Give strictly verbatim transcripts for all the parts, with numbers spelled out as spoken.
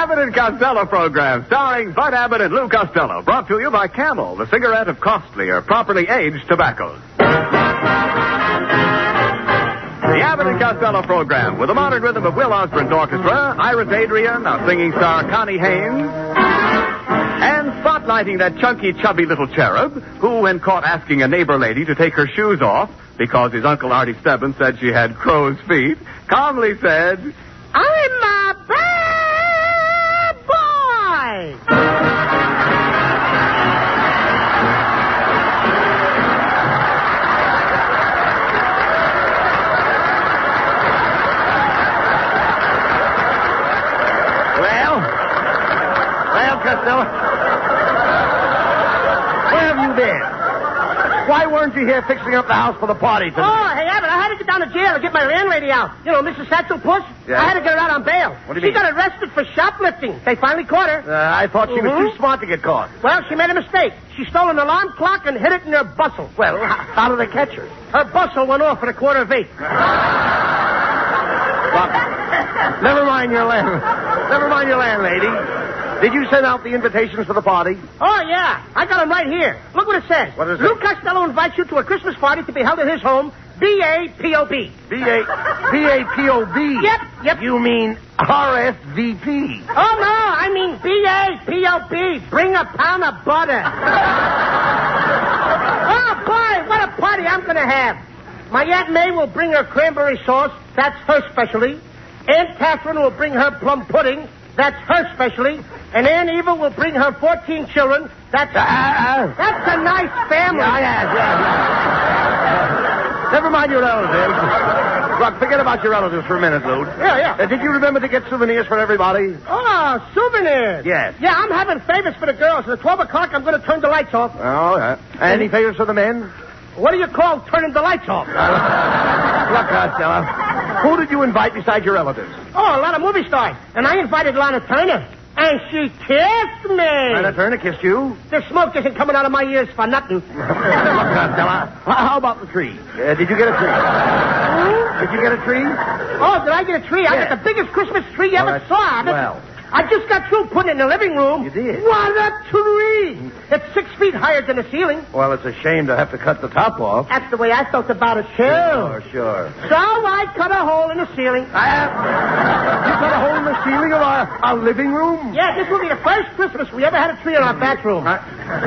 Abbott and Costello program, starring Bud Abbott and Lou Costello, brought to you by Camel, the cigarette of costlier, properly aged tobaccos. The Abbott and Costello program, with the modern rhythm of Will Osborne's orchestra, Iris Adrian, our singing star Connie Haynes, and spotlighting that chunky, chubby little cherub who, when caught asking a neighbor lady to take her shoes off because his Uncle Artie Stebbins said she had crow's feet, calmly said, I'm a bad boy! Well, well, Costello, where have you been? Why weren't you here fixing up the house for the party tonight? Oh, hey, Abbott, I had to get down to jail to get my landlady out. You know, Missus Satchel Puss? Yeah. I had to get her out on bail. What do you she mean? got arrested for shoplifting. They finally caught her. Uh, I thought she was Mhm. too smart to get caught. Well, she made a mistake. She stole an alarm clock and hid it in her bustle. Well, h- how did they catch her? Her bustle went off at a quarter of eight. Well, never mind your land. Never mind your landlady. Did you send out the invitations for the party? Oh, yeah. I got them right here. Look what it says. What is it? Lou Costello invites you to a Christmas party to be held at his home, B A P O B. B A B A P O B. Yep, yep. You mean R S V P. Oh, no, I mean B A P O B. Bring a pound of butter. Oh, boy, what a party I'm going to have. My Aunt May will bring her cranberry sauce. That's her specialty. Aunt Catherine will bring her plum pudding. That's her specialty. And Aunt Eva will bring her fourteen children. That's Uh, uh, that's a nice family. yeah, yeah, yeah, yeah. Never mind your relatives. Look, forget about your relatives for a minute, Lou. Yeah, yeah. Uh, did you remember to get souvenirs for everybody? Oh, souvenirs. Yes. Yeah, I'm having favors for the girls. At twelve o'clock, I'm going to turn the lights off. Oh, yeah. Any favors for the men? What do you call turning the lights off? Look, Costello, who did you invite besides your relatives? Oh, a lot of movie stars. And I invited Lana Turner. And she kissed me. Anna Turner kissed you? The smoke isn't coming out of my ears for nothing. Look, Costello, how about the tree? Uh, did you get a tree? Did you get a tree? Oh, did I get a tree? I Yeah. got the biggest Christmas tree you Oh, ever that's saw. I bet- swell. I just got through putting it in the living room. You did? What a tree! It's six feet higher than the ceiling. Well, it's a shame to have to cut the top off. That's the way I felt about it, too. Sure, sure. So I cut a hole in the ceiling. I have... You cut a hole in the ceiling of our, our living room? Yeah, this will be the first Christmas we ever had a tree in our bathroom. Look,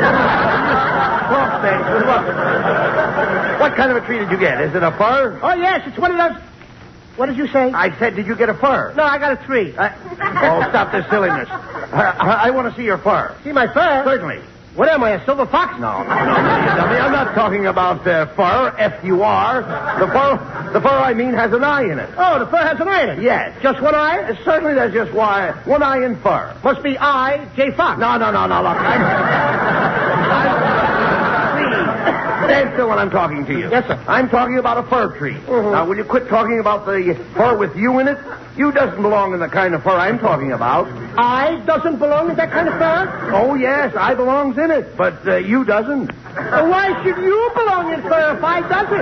Stanton, look. What kind of a tree did you get? Is it a fir? Oh, yes, it's one of those... What did you say? I said, did you get a fir? No, I got a tree. I... Oh, stop this silliness. I, I, I want to see your fur. See my fur? Certainly. What am I, a silver fox? No, no, no, you dummy. I'm not talking about uh, fur, F U R. The fur, the fur I mean has an eye in it. Oh, the fur has an eye in it? Yes. Just one eye? Uh, certainly there's just one, one eye in fur. Must be I, J. Fox. No, no, no, no, look. I'm... I'm... Please, stand still when I'm talking to you. Yes, sir. I'm talking about a fir tree. Mhm. Now, will you quit talking about the fur with you in it? You doesn't belong in the kind of fur I'm talking about. I doesn't belong in that kind of fur? Oh, yes, I belongs in it, but uh, you doesn't. Well, why should you belong in fur if I doesn't?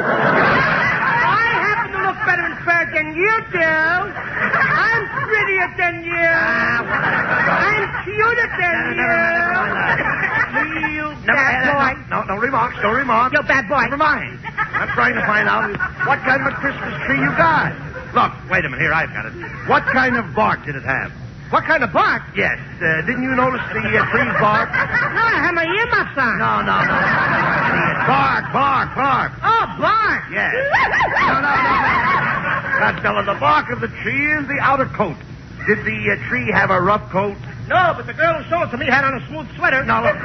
I happen to look better in fur than you do. I'm prettier than you. I'm cuter than you. You bad boy. No, no remarks, no remarks. You bad boy. Never mind. I'm trying to find out what kind of a Christmas tree you got. Look, wait a minute. Here, I've got it. What kind of bark did it have? What kind of bark? Yes. Uh, didn't you notice the uh, tree's bark? No, I have my earmuffs on. No, no, no. Idiot. Bark, bark, bark. Oh, bark. Yes. No, no, no, no. Costello, the bark of the tree is the outer coat. Did the uh, tree have a rough coat? No, but the girl who sold it to me had on a smooth sweater. No, look.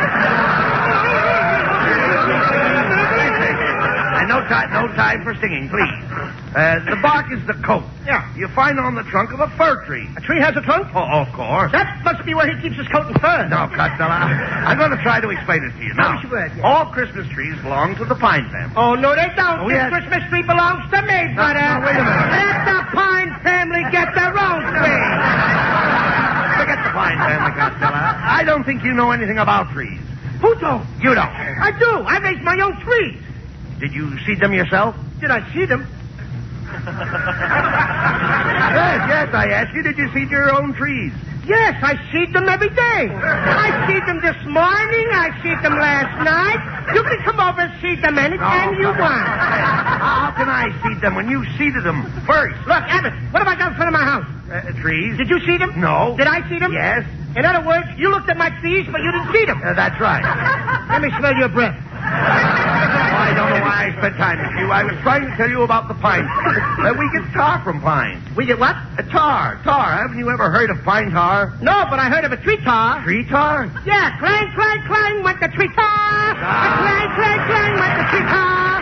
And no time, no time for singing, please. Uh, the bark is the coat. Yeah. You find it on the trunk of a fir tree. A tree has a trunk? Oh, of course. That must be where he keeps his coat and fur. No, Costello, I'm going to try to explain it to you. Now, wish you would, yeah. all Christmas trees belong to the pine family. Oh, no, they don't. Oh, this yes. Christmas tree belongs to me, No, brother. no, wait a minute. Let the Pine family get their own tree. Forget the pine family, Costello. I don't think you know anything about trees. Who don't? You don't. I do. I raised my own trees. Did you see them yourself? Did I see them? Yes, yes, I asked you, did you seed your own trees? Yes, I see them every day. I see them this morning. I see them last night. You can come over and see them anytime No, you no. want. How can I see them when you seeded them first? Look, Abbott, what have I got in front of my house? Uh, trees? Did you see them? No. Did I see them? Yes. In other words, you looked at my trees, but you didn't see them. Uh, that's right. Let me smell your breath. Oh, I don't know why I spent time with you. I was trying to tell you about the pine. Uh, we get tar from pine. We get what? Uh, tar, tar. Haven't you ever heard of pine tar? No, but I heard of a tree tar. Tree tar? Yeah, clang, clang, clang went the tree tar. Ah. Clang, clang, clang went the tree tar.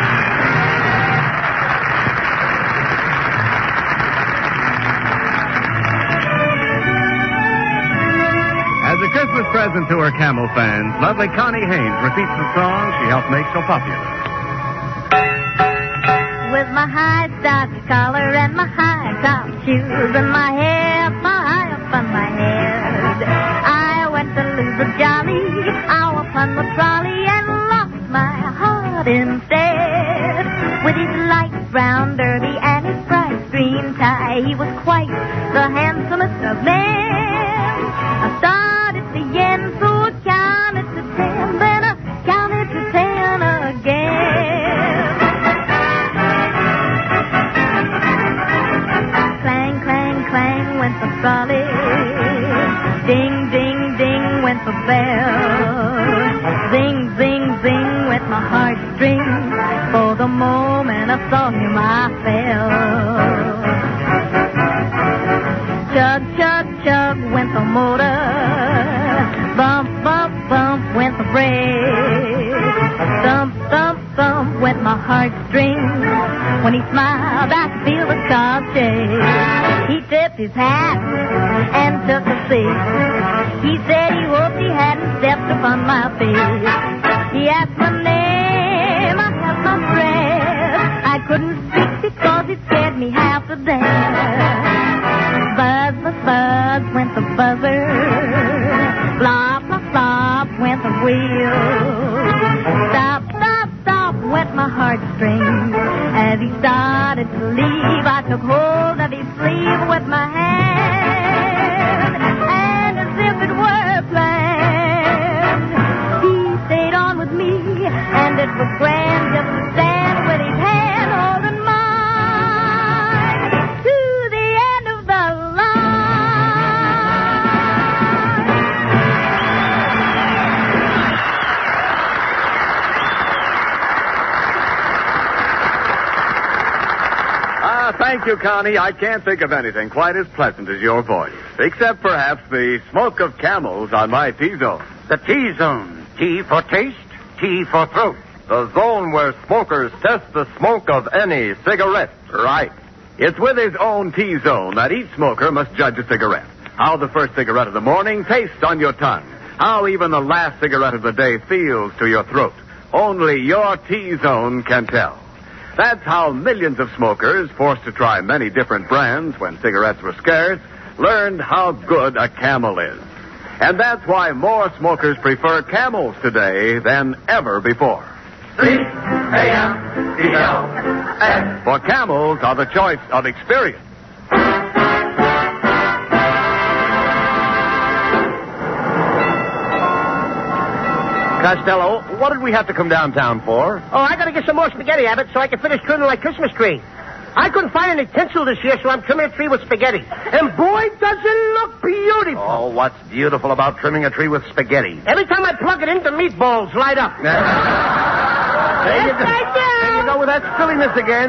As a Christmas present to her Camel fans, lovely Connie Haynes repeats the song she helped make so popular. With my high starched collar and my high top shoes and my hair high up on my head, I went to lose a jolly hour upon the trolley and lost my heart instead. With his light brown derby and his bright green tie, he was quite the handsomest of men. I started to yen, so I counted to ten, then I counted to ten again. Clang, clang, clang went the trolley. Ding, ding, ding went the bell. Zing, zing, zing went my heartstrings. For the moment I saw him, I fell. Chug, chug, chug went the motor. Bump, bump, bump went the brake. Thump, thump, thump went my heartstrings. When he smiled, I could feel the car shake. He tipped his hat and took a seat. He said he hoped he hadn't stepped upon my feet. He asked my name, I held my breath. I couldn't speak because it scared me half to death. Buzz, buzz, buzz went the buzzer. Flop, flop, flop went the wheel. Stop, stop, stop went my heartstrings. As he started to leave, I took hold of his sleeve with my hand. And as if it were planned, he stayed on with me. And it was grand just to stand with his hand holding mine to the end of the line. Ah, thank you, Connie. I can't think of anything quite as pleasant as your voice. Except perhaps the smoke of camels on my T-zone. The T-zone. T for taste, T for throat. The zone where smokers test the smoke of any cigarette. Right. It's with his own T-zone that each smoker must judge a cigarette. How the first cigarette of the morning tastes on your tongue. How even the last cigarette of the day feels to your throat. Only your T-zone can tell. That's how millions of smokers, forced to try many different brands when cigarettes were scarce, learned how good a Camel is. And that's why more smokers prefer Camels today than ever before. C A M E L S. For Camels are the choice of experience. Costello, what did we have to come downtown for? Oh, I gotta get some more spaghetti, Abbott, so I can finish trimming my Christmas tree. I couldn't find any tinsel this year, so I'm trimming a tree with spaghetti. And boy, does it look beautiful. Oh, what's beautiful about trimming a tree with spaghetti? Every time I plug it in, the meatballs light up. There you go. I do. There you go with that silliness again.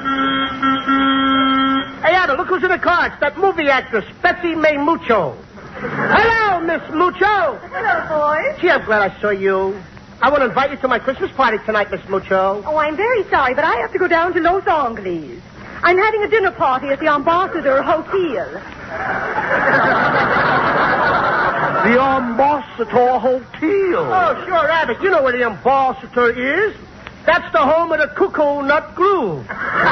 Hey, Abbott, look who's in the car. It's that movie actress, Betsy May Mucho. Hello, Miss Mucho. Hello, boys. Gee, I'm glad I saw you. I want to invite you to my Christmas party tonight, Miss Mucho. Oh, I'm very sorry, but I have to go down to Los Angeles. I'm having a dinner party at the Ambassador Hotel. The Ambassador Hotel. Oh, sure, Abbott. You know where the Ambassador is. That's the home of the Cuckoo Nut Groove.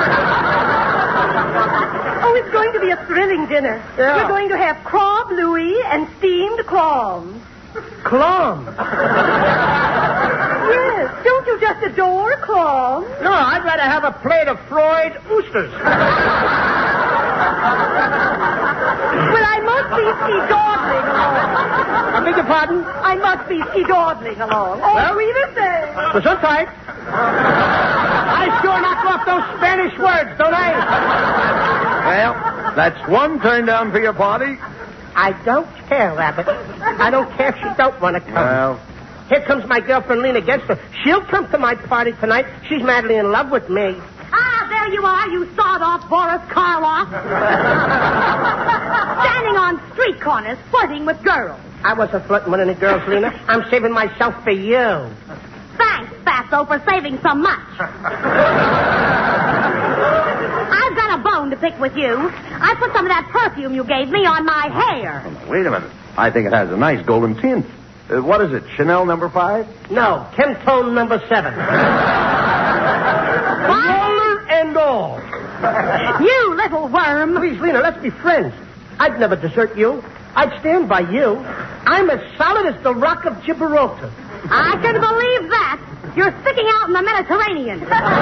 Oh, it's going to be a thrilling dinner. Yeah. We're going to have crab louis and steamed clams. Clom. Yes, don't you just adore clams? No, I'd rather have a plate of fried oysters. Well, I must be ski-dawdling along. I beg your pardon? I must be ski-dawdling along. Oh, Well? Sweetest So so tight. I sure knock off those Spanish words, don't I? Well, that's one turn down for your party. I don't care, Rabbit. I don't care if she don't want to come. Well, Here comes my girlfriend, Lena Genster. She'll come to my party tonight. She's madly in love with me. Ah, there you are, you sawed-off Boris Karloff. Standing on street corners, flirting with girls. I wasn't flirting with any girls, Lena. I'm saving myself for you. Thanks, Fatso, for saving so much. I've got a bone to pick with you. I put some of that perfume you gave me on my hair. wait a minute. I think it has a nice golden tint. Uh, what is it, Chanel number five? No, Chemtone number seven. Roller and all. You little worm. Please, Lena, let's be friends. I'd never desert you. I'd stand by you. I'm as solid as the rock of Gibraltar. I can believe that. You're sticking out in the Mediterranean.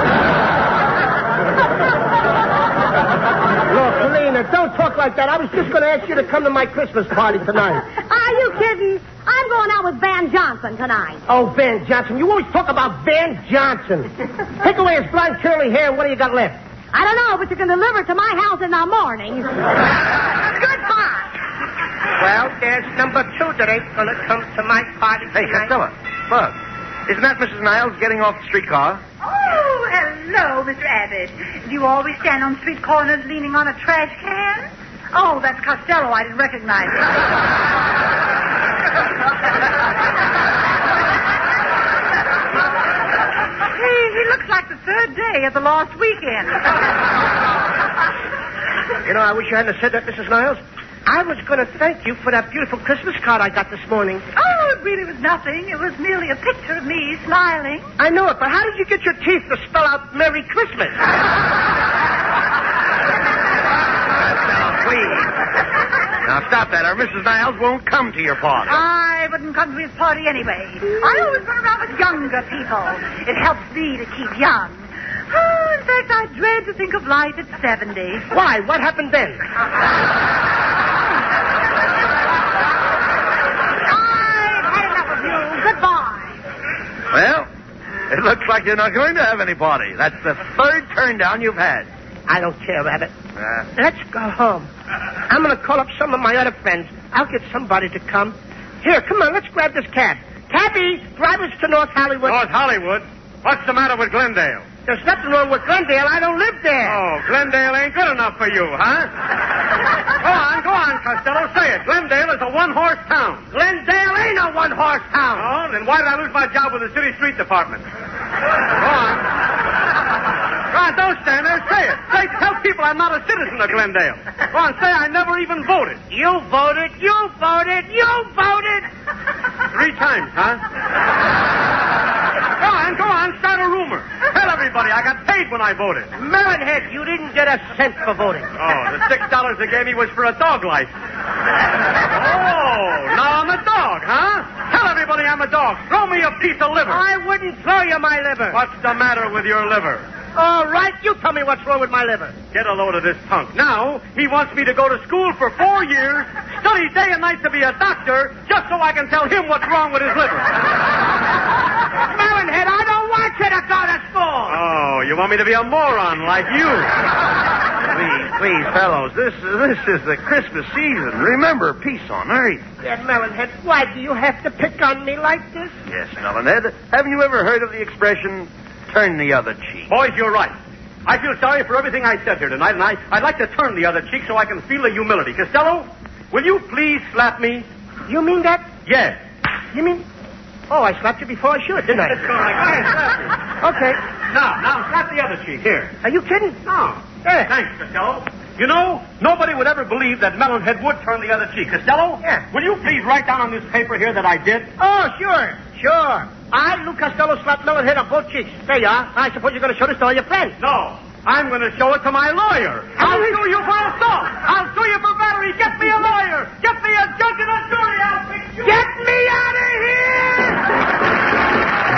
Look, Lena, don't talk like that. I was just going to ask you to come to my Christmas party tonight. Are you kidding? I'm going out with Van Johnson tonight. Oh, Van Johnson. You always talk about Van Johnson. Take away his blonde curly hair, and what do you got left? I don't know, but you can deliver it to my house in the morning. Goodbye. Well, there's number two that ain't going to come to my party Hey, tonight. Costello. Bud, isn't that Missus Niles getting off the streetcar? Oh, hello, Mister Abbott. Do you always stand on street corners leaning on a trash can? Oh, that's Costello. I didn't recognize him. he, he looks like the third day of the lost weekend. You know, I wish you hadn't said that, Missus Niles. I was going to thank you for that beautiful Christmas card I got this morning. Oh, it really was nothing. It was merely a picture of me smiling. I know it, but how did you get your teeth to spell out Merry Christmas? Costello, please. Now stop that, or Missus Niles won't come to your party. I wouldn't come to his party anyway. I always run around with younger people. It helps me to keep young. Oh, in fact, I dread to think of life at seventy. Why? What happened then? I've had enough of you. Goodbye. Well, it looks like you're not going to have any party. That's the third turn down you've had. I don't care, Rabbit. Uh, Let's go home. I'm going to call up some of my other friends. I'll get somebody to come. Here, come on, let's grab this cab. Cabby, drive us to North Hollywood. North Hollywood? What's the matter with Glendale? There's nothing wrong with Glendale. I don't live there. Oh, Glendale ain't good enough for you, huh? Go on, go on, Costello. Say it. Glendale is a one-horse town. Glendale ain't a one-horse town. Oh, then why did I lose my job with the city street department? Go on. Go on, don't stand there. Say it. Say, tell people I'm not a citizen of Glendale. Go on, say I never even voted. You voted, you voted, you voted. Three times, huh? Go on, go on, start a rumor. Tell everybody I got paid when I voted. Melonhead, you didn't get a cent for voting. Oh, the six dollars they gave me was for a dog life. Oh, now I'm a dog, huh? Tell everybody I'm a dog. Throw me a piece of liver. I wouldn't throw you my liver. What's the matter with your liver? All right, you tell me what's wrong with my liver. Get a load of this punk. Now, he wants me to go to school for four years, study day and night to be a doctor, just so I can tell him what's wrong with his liver. Melonhead, I don't want you to go to school. Oh, you want me to be a moron like you? please, please, fellows, this, this is the Christmas season. Remember, peace on earth. Yeah, Melonhead, why do you have to pick on me like this? Yes, Melonhead. Haven't you ever heard of the expression, turn the other cheek? Boys, you're right. I feel sorry for everything I said here tonight, and I, I'd like to turn the other cheek so I can feel the humility. Costello, will you please slap me? You mean that? Yes. You mean... Oh, I slapped you before I should, didn't I? That's all right. Go ahead, slap me. Okay. Now, now, slap the other cheek. Here. Are you kidding? No. Yeah. Thanks, Costello. You know, nobody would ever believe that Melonhead would turn the other cheek. Costello? Yeah. Will you please write down on this paper here that I did? Oh, sure. Sure. I, Lou Costello, slapped Melonhead on both cheeks. There you are. I suppose you're going to show this to all your friends. No. I'm going to show it to my lawyer. I'll sue you for assault. I'll sue you for battery. Get me a lawyer. Get me a judge and a jury. I'll fix you. Get me out of here!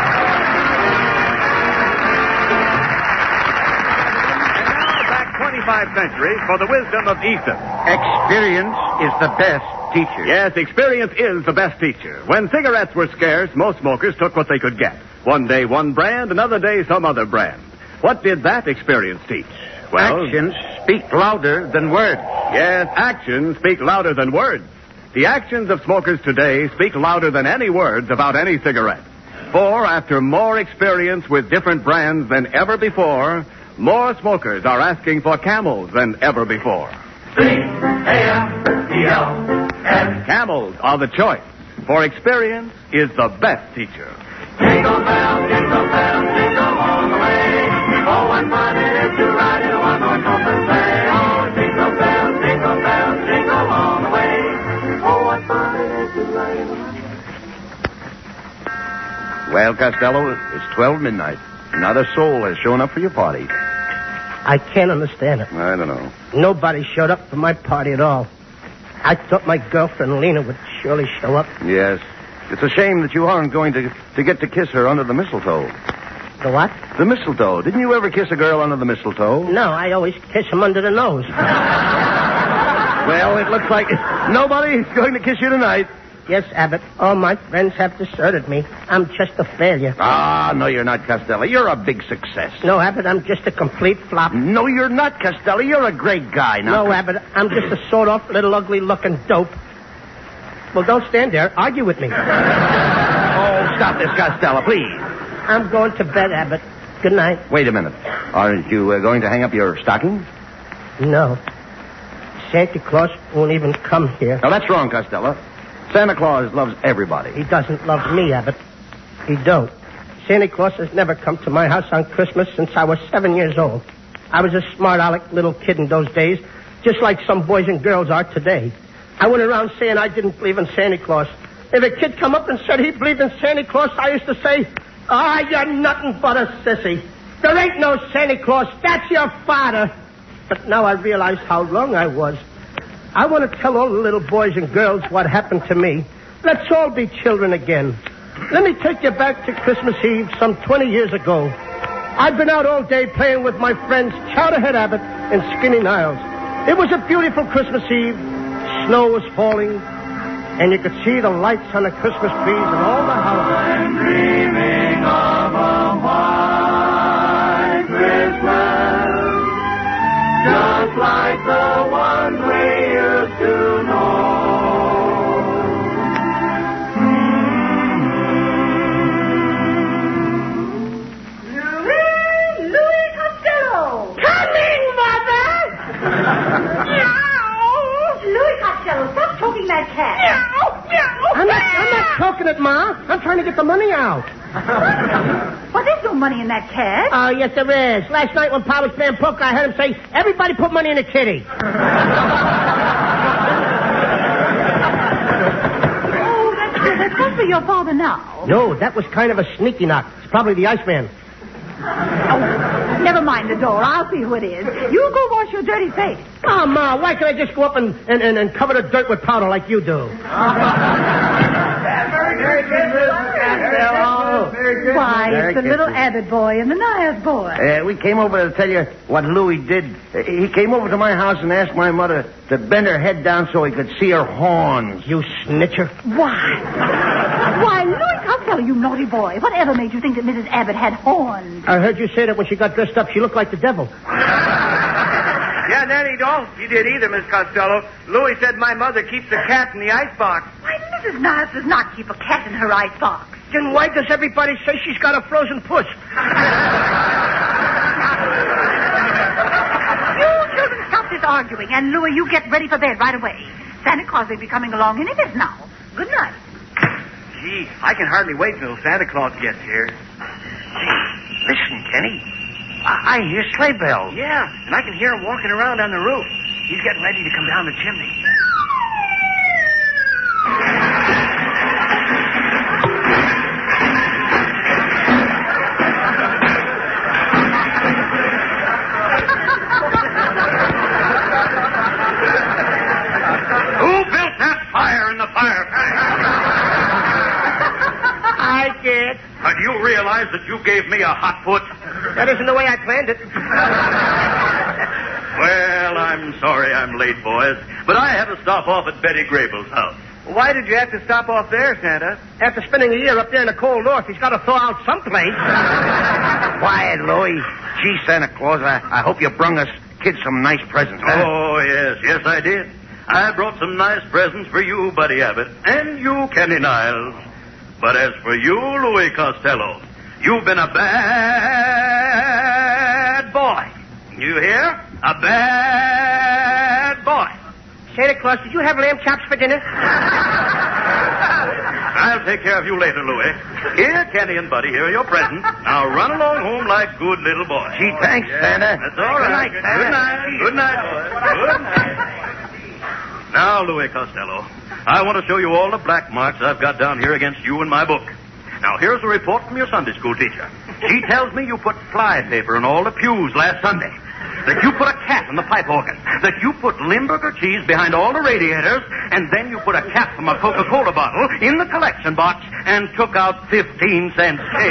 twenty-five twenty-five centuries for the wisdom of Ethan. Experience is the best teacher. Yes, experience is the best teacher. When cigarettes were scarce, most smokers took what they could get. One day one brand, another day some other brand. What did that experience teach? Well, actions speak louder than words. Yes, actions speak louder than words. The actions of smokers today speak louder than any words about any cigarette. For after more experience with different brands than ever before, more smokers are asking for Camels than ever before. C A M E L S. Camels are the choice, for experience is the best teacher. Jingle bell, jingle bell, jingle all the way. Oh, what fun it is to ride in a one-horse open sleigh. Oh, jingle bell, jingle bell, jingle all the way. Oh, what fun it is to ride in a one-horse. Well, Costello, it's twelve midnight. Not a soul has shown up for your party. I can't understand it. I don't know. Nobody showed up for my party at all. I thought my girlfriend Lena would surely show up. Yes. It's a shame that you aren't going to, to get to kiss her under the mistletoe. The what? The mistletoe. Didn't you ever kiss a girl under the mistletoe? No, I always kiss him under the nose. Well, it looks like nobody's going to kiss you tonight. Yes, Abbott. All my friends have deserted me. I'm just a failure. Ah, no, you're not, Costello. You're a big success. No, Abbott, I'm just a complete flop. No, you're not, Costello. You're a great guy. Now, no, Abbott, I'm just a sawed-off, little, ugly-looking dope. Well, don't stand there. Argue with me. Oh, stop this, Costello, please. I'm going to bed, Abbott. Good night. Wait a minute. Aren't you uh, going to hang up your stocking? No. Santa Claus won't even come here. Now, that's wrong, Costello. Santa Claus loves everybody. He doesn't love me, Abbott. He don't. Santa Claus has never come to my house on Christmas since I was seven years old. I was a smart aleck little kid in those days, just like some boys and girls are today. I went around saying I didn't believe in Santa Claus. If a kid come up and said he believed in Santa Claus, I used to say, ah, you're nothing but a sissy. There ain't no Santa Claus. That's your father. But now I realize how wrong I was. I want to tell all the little boys and girls what happened to me. Let's all be children again. Let me take you back to Christmas Eve some twenty years ago. I'd been out all day playing with my friends Chowderhead Abbott and Skinny Niles. It was a beautiful Christmas Eve. Snow was falling, and you could see the lights on the Christmas trees and all the houses. I'm dreaming of a white Christmas, just like the one we used to know. Louis, Louis Costello. Coming, Mother! Louis Costello, stop choking that cat. I'm not, I'm not talking it, Ma. I'm trying to get the money out. Well, there's no money in that cat. Oh, yes, there is. Last night when Pa was playing poker, I heard him say, everybody put money in the kitty. Oh, that's good. That's good for your father now. No, that was kind of a sneaky knock. It's probably the Iceman. Oh, never mind the door. I'll see who it is. You go wash your dirty face. Oh, Ma, why can't I just go up and, and, and, and cover the dirt with powder like you do? Merry Christmas, Costello. Why, Merry it's the little Christmas. Abbott boy and the Niles boy. Uh, we came over to tell you what Louis did. Uh, he came over to my house and asked my mother to bend her head down so he could see her horns. You snitcher. Why? Why, Louis Costello, you naughty boy. Whatever made you think that Missus Abbott had horns? I heard you say that when she got dressed up, she looked like the devil. Yeah, Nanny, don't. You did either, Miss Costello. Louis said my mother keeps a cat in the icebox. Why, Missus Niles does not keep a cat in her icebox. Then why does everybody say she's got a frozen puss? You children stop this arguing, and Louis, you get ready for bed right away. Santa Claus will be coming along any minute now. Good night. Gee, I can hardly wait till Santa Claus gets here. Listen, Kenny. I, I hear sleigh bells. Yeah, and I can hear him walking around on the roof. He's getting ready to come down the chimney. Who built that fire in the fireplace? I did. Uh, do you realize that you gave me a hot foot? That isn't the way I planned it. Well, I'm sorry I'm late, boys, but I had to stop off at Betty Grable's house. Why did you have to stop off there, Santa? After spending a year up there in the cold north, he's got to thaw out someplace. Quiet, Louie. Gee, Santa Claus, I, I hope you brung us kids some nice presents, huh? Oh, yes, yes, I did. I brought some nice presents for you, Buddy Abbott, and you, Kenny Niles. But as for you, Louis Costello, you've been a bad boy. You hear? A bad boy. Santa Claus, did you have lamb chops for dinner? I'll take care of you later, Louis. Here, Kenny and Buddy, here are your presents. Now run along home like good little boys. Gee, thanks, Santa. That's all right. Good night, Good night. Good night, boys. Good night. Now, Louis Costello, I want to show you all the black marks I've got down here against you in my book. Now, here's a report from your Sunday school teacher. She tells me you put fly paper in all the pews last Sunday. That you put a cat in the pipe organ. That you put Limburger cheese behind all the radiators. And then you put a cap from a Coca-Cola bottle in the collection box and took out fifteen cents change.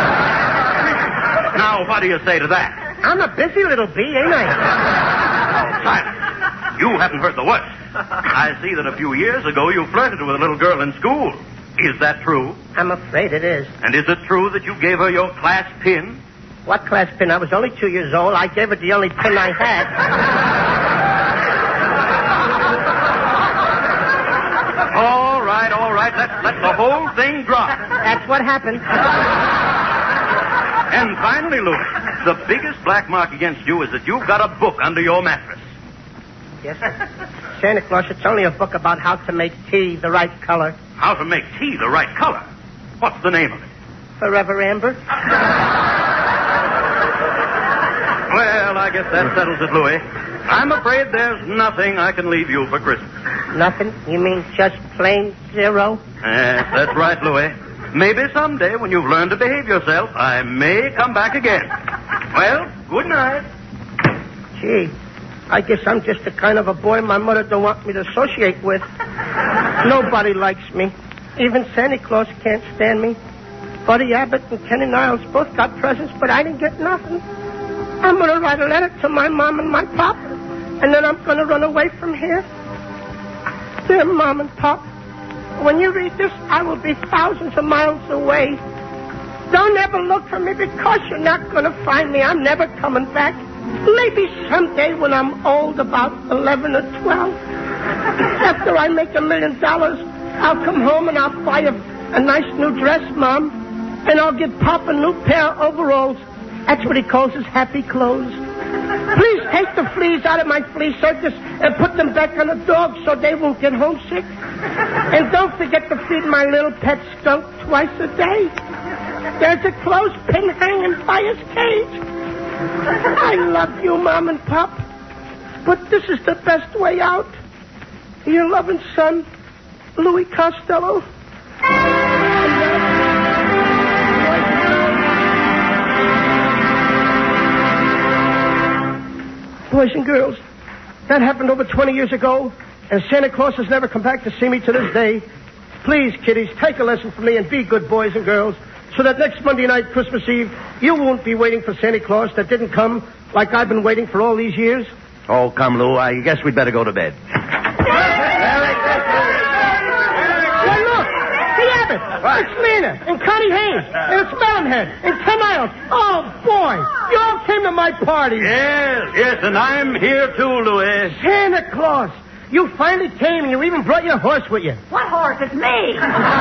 Now, what do you say to that? I'm a busy little bee, ain't I? Oh, silence. You haven't heard the worst. I see that a few years ago you flirted with a little girl in school. Is that true? I'm afraid it is. And is it true that you gave her your class pin? What class pin? I was only two years old. I gave her the only pin I had. All right, all right. Let's let the whole thing drop. That's what happened. And finally, Louis, the biggest black mark against you is that you've got a book under your mattress. Yes? Santa Claus, it's only a book about how to make tea the right color. How to make tea the right color? What's the name of it? Forever Amber. Well, I guess that settles it, Louis. I'm afraid there's nothing I can leave you for Christmas. Nothing? You mean just plain zero? Yes, that's right, Louis. Maybe someday when you've learned to behave yourself, I may come back again. Well, good night. Gee, I guess I'm just the kind of a boy my mother don't want me to associate with. Nobody likes me. Even Santa Claus can't stand me. Buddy Abbott and Kenny Niles both got presents, but I didn't get nothing. I'm going to write a letter to my mom and my pop, and then I'm going to run away from here. Dear Mom and Pop, when you read this, I will be thousands of miles away. Don't ever look for me because you're not going to find me. I'm never coming back. Maybe someday when I'm old, about eleven or twelve, after I make a million dollars, I'll come home and I'll buy a, a nice new dress, Mom, and I'll give Pop a new pair of overalls. That's what he calls his happy clothes. Please take the fleas out of my flea circus and put them back on the dogs so they won't get homesick. And don't forget to feed my little pet skunk twice a day. There's a clothespin hanging by his cage. I love you, Mom and Pop, but this is the best way out. Your loving son, Louis Costello. Boys and girls, that happened over twenty years ago, and Santa Claus has never come back to see me to this day. Please, kiddies, take a lesson from me and be good boys and girls, so that next Monday night, Christmas Eve, you won't be waiting for Santa Claus that didn't come like I've been waiting for all these years. Oh, come, Lou. I guess we'd better go to bed. Well, look, the Abbott, it's Lena, and Connie Haynes, and it's Melonhead, and Ken Niles. Oh, boy, you all came to my party. Yes, yes, and I'm here too, Louis. Santa Claus, you finally came, and you even brought your horse with you. What horse? It's me.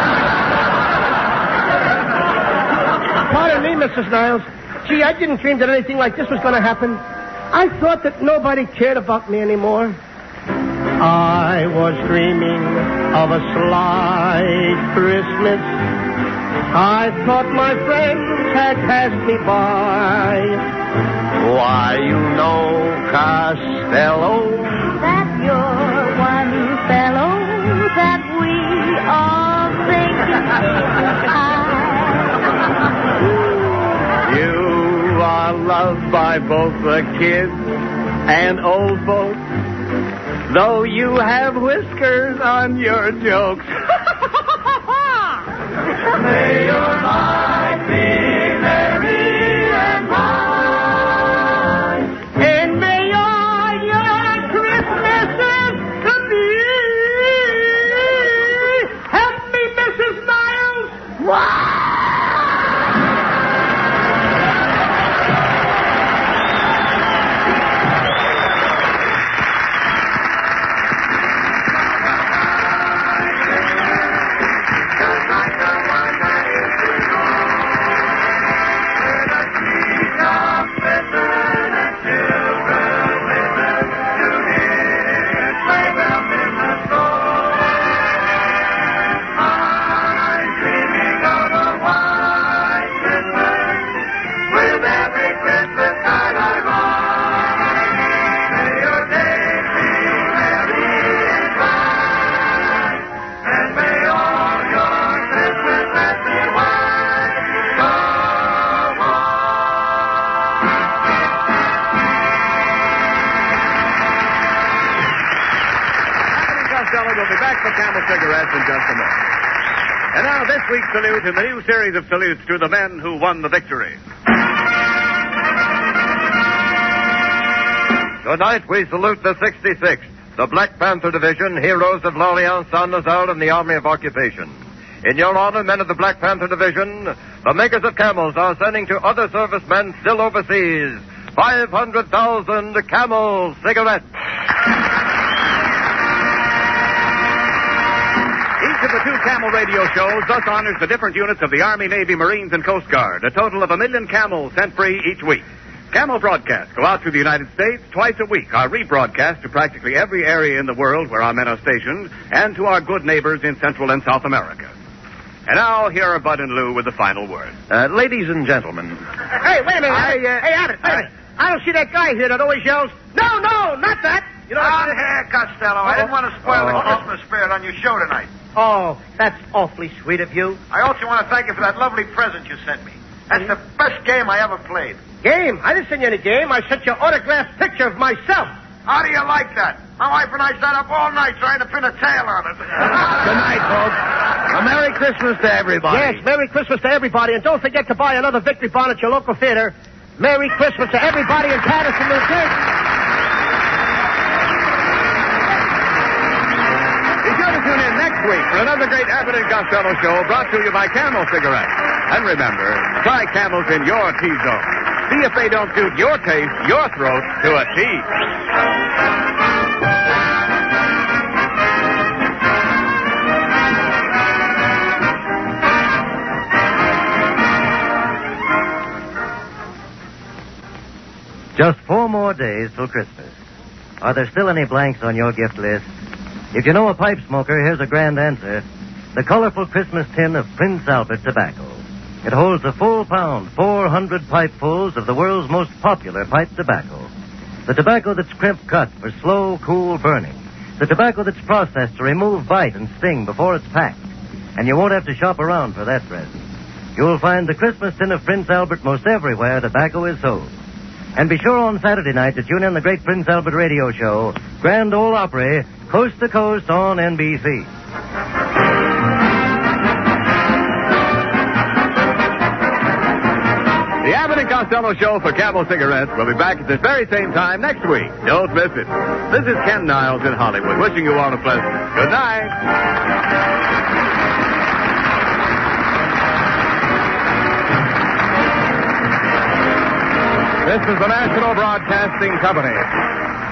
Pardon me, Missus Niles. Gee, I didn't dream that anything like this was going to happen. I thought that nobody cared about me anymore. I was dreaming of a slight Christmas. I thought my friends had passed me by. Why, you know, Costello. That you're one fellow that we all think I. You are loved by both the kids and old folks, though you have whiskers on your jokes. May your life be merry and bright, And may I Camel cigarettes in just a moment. And now this week's salute in the new series of salutes to the men who won the victory. Tonight we salute the sixty-sixth, the Black Panther Division, heroes of L'Alliance Saint-Nazaire and the Army of Occupation. In your honor, men of the Black Panther Division, the makers of Camels are sending to other servicemen still overseas five hundred thousand Camel cigarettes. Each of the two Camel radio shows thus honors the different units of the Army, Navy, Marines, and Coast Guard, a total of a million Camels sent free each week. Camel broadcasts go out to the United States twice a week, are rebroadcast to practically every area in the world where our men are stationed, and to our good neighbors in Central and South America. And now, here are Bud and Lou with the final word. Uh, ladies and gentlemen. Hey, wait a minute. I, uh, hey, Abbott, wait a minute. I don't see that guy here that always yells, no, no, not that. You know, Down here, Costello. I didn't want to spoil the Oh. Christmas spirit on your show tonight. Oh, that's awfully sweet of you. I also want to thank you for that lovely present you sent me. That's the best game I ever played. Game? I didn't send you any game. I sent you an autographed picture of myself. How do you like that? My wife and I sat up all night trying to pin a tail on it. Good night, folks. A Merry Christmas to everybody. Yes, Merry Christmas to everybody. And don't forget to buy another Victory Bond at your local theater. Merry Christmas to everybody in Patterson, New Jersey. Be sure to tune in next week for another great Abbott and Costello show brought to you by Camel Cigarettes. And remember, try Camels in your T-zone. See if they don't suit your taste, your throat, to a T. Just four more days till Christmas. Are there still any blanks on your gift list? If you know a pipe smoker, here's a grand answer. The colorful Christmas tin of Prince Albert tobacco. It holds a full pound, four hundred pipefuls of the world's most popular pipe tobacco. The tobacco that's crimp cut for slow, cool burning. The tobacco that's processed to remove bite and sting before it's packed. And you won't have to shop around for that present. You'll find the Christmas tin of Prince Albert most everywhere tobacco is sold. And be sure on Saturday night to tune in the great Prince Albert radio show, Grand Ole Opry, Coast to Coast on N B C. The Abbott and Costello Show for Camel Cigarettes will be back at this very same time next week. Don't miss it. This is Ken Niles in Hollywood, wishing you all a pleasant good night. This is the National Broadcasting Company.